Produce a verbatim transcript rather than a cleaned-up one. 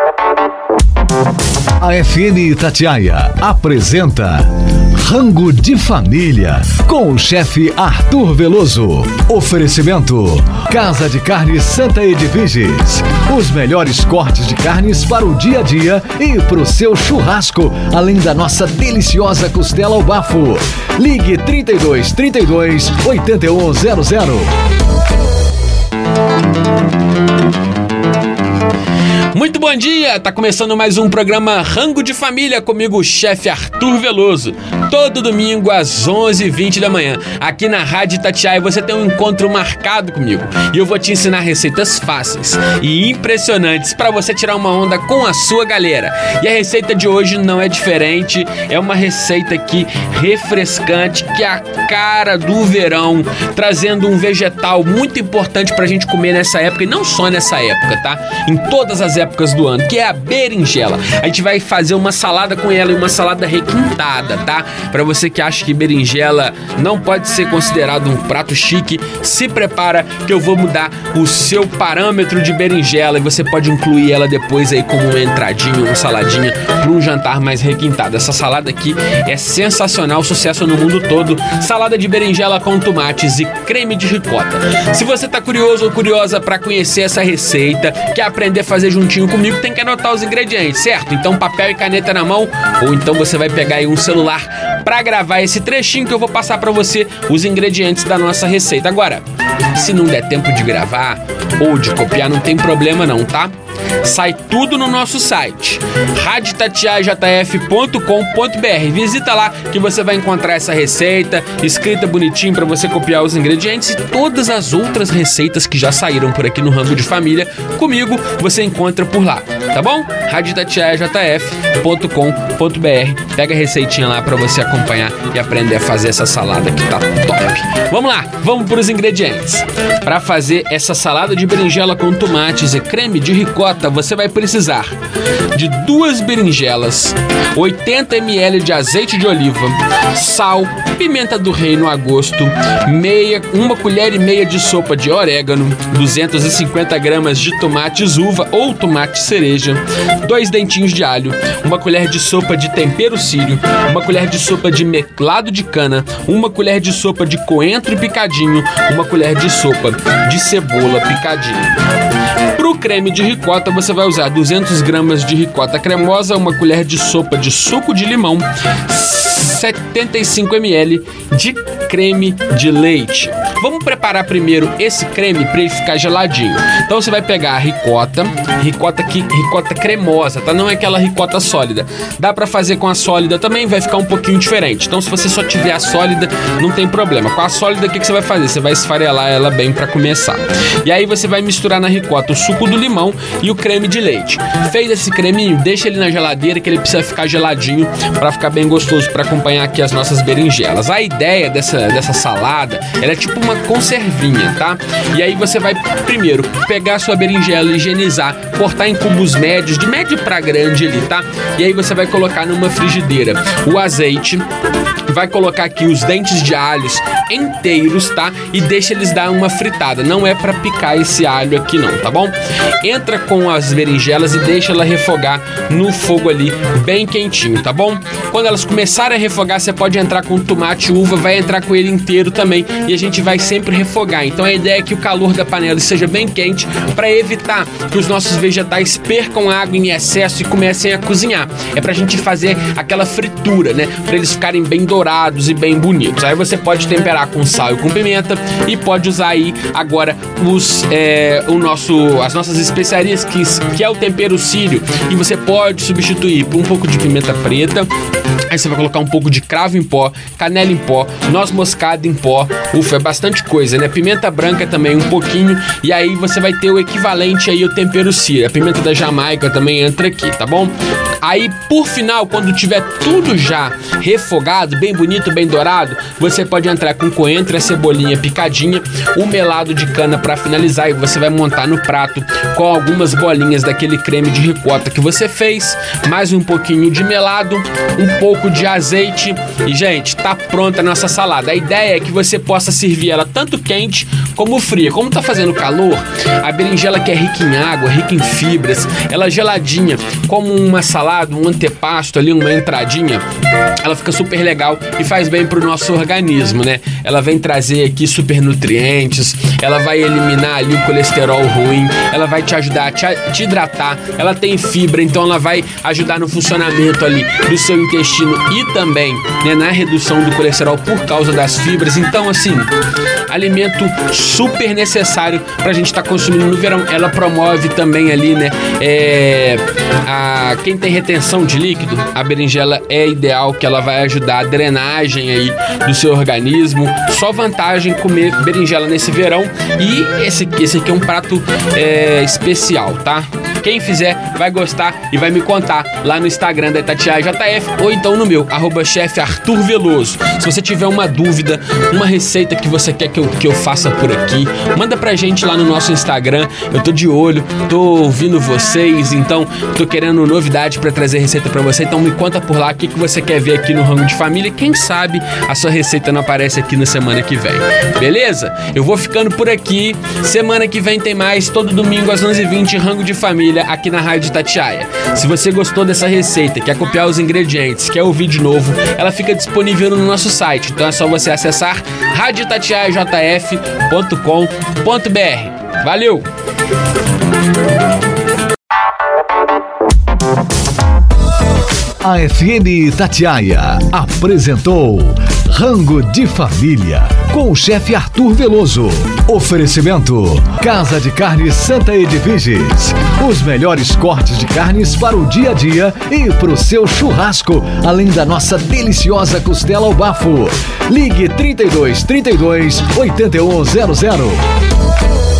A F M Itatiaia apresenta Rango de Família, com o chefe Arthur Veloso. Oferecimento: Casa de Carnes Santa Edviges. Os melhores cortes de carnes para o dia a dia e para o seu churrasco, além da nossa deliciosa costela ao bafo. Ligue trinta e dois, trinta e dois, oitenta e um zero zero. Muito bom dia, tá começando mais um programa Rango de Família comigo, o chefe Arthur Veloso. Todo domingo às onze e vinte da manhã, aqui na Rádio Itatiaia, você tem um encontro marcado comigo. E eu vou te ensinar receitas fáceis e impressionantes para você tirar uma onda com a sua galera. E a receita de hoje não é diferente, é uma receita aqui refrescante, que é a cara do verão, trazendo um vegetal muito importante pra gente comer nessa época, e não só nessa época, tá? Em todas as épocas do ano, que é a berinjela. A gente vai fazer uma salada com ela, e uma salada requintada, tá? Pra você que acha que berinjela não pode ser considerado um prato chique, se prepara que eu vou mudar o seu parâmetro de berinjela e você pode incluir ela depois aí como uma entradinha, uma saladinha para um jantar mais requintado. Essa salada aqui é sensacional, sucesso no mundo todo. Salada de berinjela com tomates e creme de ricota. Se você tá curioso ou curiosa para conhecer essa receita, quer aprender a fazer juntinho comigo, tem que anotar os ingredientes, certo? Então papel e caneta na mão, ou então você vai pegar aí um celular para gravar esse trechinho que eu vou passar para você os ingredientes da nossa receita. Agora, se não der tempo de gravar ou de copiar, não tem problema não, tá? Sai tudo no nosso site, rádio itatiaia j f ponto com ponto b r. Visita lá que você vai encontrar essa receita escrita bonitinho para você copiar os ingredientes, e todas as outras receitas que já saíram por aqui no Rango de Família comigo você encontra por lá, tá bom? rádio itatiaia j f ponto com ponto b r. Pega a receitinha lá para você acompanhar e aprender a fazer essa salada que tá top. Vamos lá, vamos para os ingredientes. Para fazer essa salada de berinjela com tomates e creme de ricota, você vai precisar de duas berinjelas, oitenta mililitros de azeite de oliva, sal, pimenta do reino a gosto, meia, uma colher e meia de sopa de orégano, duzentas e cinquenta gramas de tomates uva ou tomate cereja, dois dentinhos de alho, uma colher de sopa de tempero sírio, uma colher de sopa de melado de cana, uma colher de sopa de coentro picadinho, uma colher de sopa de cebola picadinho. Para o creme de ricota, você vai usar duzentas gramas de ricota cremosa, uma colher de sopa de suco de limão, setenta e cinco mililitros de creme de leite. Vamos preparar primeiro esse creme para ele ficar geladinho. Então você vai pegar a ricota, ricota aqui, ricota cremosa, tá? Não é aquela ricota sólida. Dá para fazer com a sólida também, vai ficar um pouquinho diferente. Então se você só tiver a sólida, não tem problema. Com a sólida, o que, que você vai fazer? Você vai esfarelar ela bem para começar. E aí você vai misturar na ricota o suco do limão e o creme de leite. Fez esse creminho, deixa ele na geladeira, que ele precisa ficar geladinho para ficar bem gostoso para acompanhar aqui as nossas berinjelas. A ideia dessa, dessa salada, ela é tipo uma conservinha, tá? E aí você vai primeiro pegar a sua berinjela, higienizar, cortar em cubos médios, de médio para grande ali, tá? E aí você vai colocar numa frigideira o azeite, vai colocar aqui os dentes de alhos inteiros, tá? E deixa eles dar uma fritada. Não é para picar esse alho aqui não, tá bom? Entra com as berinjelas e deixa ela refogar no fogo ali, bem quentinho, tá bom? Quando elas começarem a refogar, você pode entrar com o tomate uva, vai entrar com ele inteiro também, e a gente vai sempre refogar. Então a ideia é que o calor da panela seja bem quente para evitar que os nossos vegetais percam água em excesso e comecem a cozinhar. É pra gente fazer aquela fritura, né? Para eles ficarem bem dourados e bem bonitos. Aí você pode temperar com sal e com pimenta, e pode usar aí agora os, é, o nosso, as nossas especiarias, que, que é o tempero sírio, e você pode substituir por um pouco de pimenta preta. Aí você vai colocar um pouco de cravo em pó, canela em pó, noz moscada em pó. Ufa, é bastante coisa, né? Pimenta branca também um pouquinho. E aí você vai ter o equivalente aí ao tempero sírio. A pimenta da Jamaica também entra aqui, tá bom? Aí, por final, quando tiver tudo já refogado, bem bonito, bem dourado, você pode entrar com coentro, a cebolinha picadinha, o melado de cana para finalizar, e você vai montar no prato com algumas bolinhas daquele creme de ricota que você fez, mais um pouquinho de melado, um pouco pouco de azeite e, gente, tá pronta a nossa salada. A ideia é que você possa servir ela tanto quente como fria. Como tá fazendo calor, a berinjela, que é rica em água, rica em fibras, ela geladinha, como uma salada, um antepasto ali, uma entradinha, ela fica super legal e faz bem pro nosso organismo, né? Ela vem trazer aqui super nutrientes, ela vai eliminar ali o colesterol ruim, ela vai te ajudar a te, te hidratar, ela tem fibra, então ela vai ajudar no funcionamento ali do seu intestino e também, né, na redução do colesterol por causa das fibras. Então, assim, alimento super necessário pra gente estar tá consumindo no verão. Ela promove também ali, né, é, a, quem tem retenção de líquido, a berinjela é ideal, que ela vai ajudar a drenagem aí do seu organismo. Só vantagem comer berinjela nesse verão. E esse, esse aqui é um prato é, especial, tá? Quem fizer vai gostar e vai me contar lá no Instagram da Itatiaia J F ou então no meu, arroba chefe Arthur Veloso. Se você tiver uma dúvida, uma receita que você quer que eu, que eu faça por aqui, manda pra gente lá no nosso Instagram. Eu tô de olho, tô ouvindo vocês, então tô querendo novidade pra trazer receita pra você. Então me conta por lá o que, que você quer ver aqui no Rango de Família. Quem sabe a sua receita não aparece aqui na semana que vem. Beleza? Eu vou ficando por aqui. Semana que vem tem mais, todo domingo às onze e vinte, Rango de Família aqui na Rádio Itatiaia. Se você gostou dessa receita, quer copiar os ingredientes, quer ouvir de novo, ela fica disponível no nosso site. Então é só você acessar rádio itatiaia j f ponto com ponto b r. Valeu! A F M Itatiaia apresentou Rango de Família com o chefe Arthur Veloso. Oferecimento: Casa de Carnes Santa Edviges. Os melhores cortes de carnes para o dia a dia e para o seu churrasco, além da nossa deliciosa costela ao bafo. Ligue trinta e dois, trinta e dois, oitenta e um zero zero.